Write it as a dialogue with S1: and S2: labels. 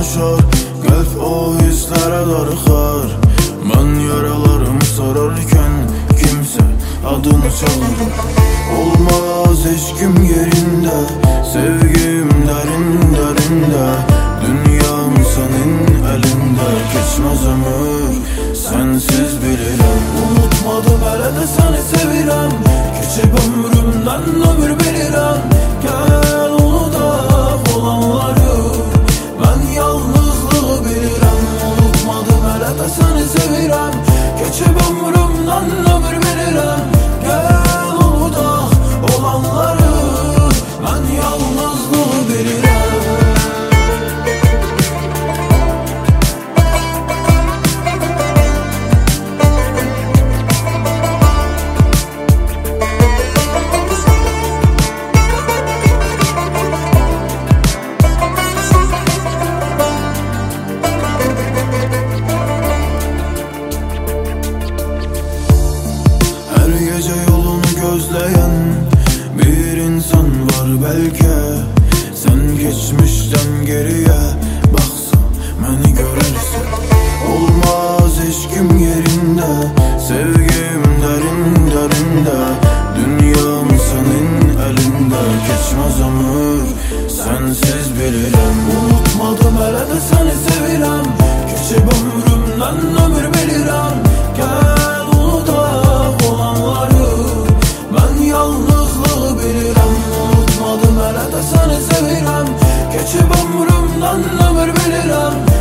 S1: danışar, kalp o hislere darıxar. Ben yaralarımı sorarken kimse adını çalır. Olmaz eşkim yerinde, sevgim derin derinde. Dünyam senin elinde, geçmez ömür sensiz bilirəm. Unutmadım hele de seni sevirəm, geçip ömrümden ömür bilirəm. Gel unutak olanları, ben yalnızlığı bilirəm. Unutmadım hele de seni sevirəm, geçip ömrümden ömür bilirəm. Gel unutak olanları, ben yalnızlığı bilirəm. Gece yolunu gözleyen bir insan var belki. Sen geçmişten geriye baksan beni görürsen. Olmaz eşkim yerinde, sevgim derin derinde. Dünyam senin elinde, geçmez ömür sensiz bilirəm. Unutmadım hele de seni sevirəm, geçip ömrümden ömür bilirəm. Gel unutak olanları, ben yalnızlığı bilirəm. Unutmadım hele de seni sevirəm, geçip ömrümden ömür bilirəm.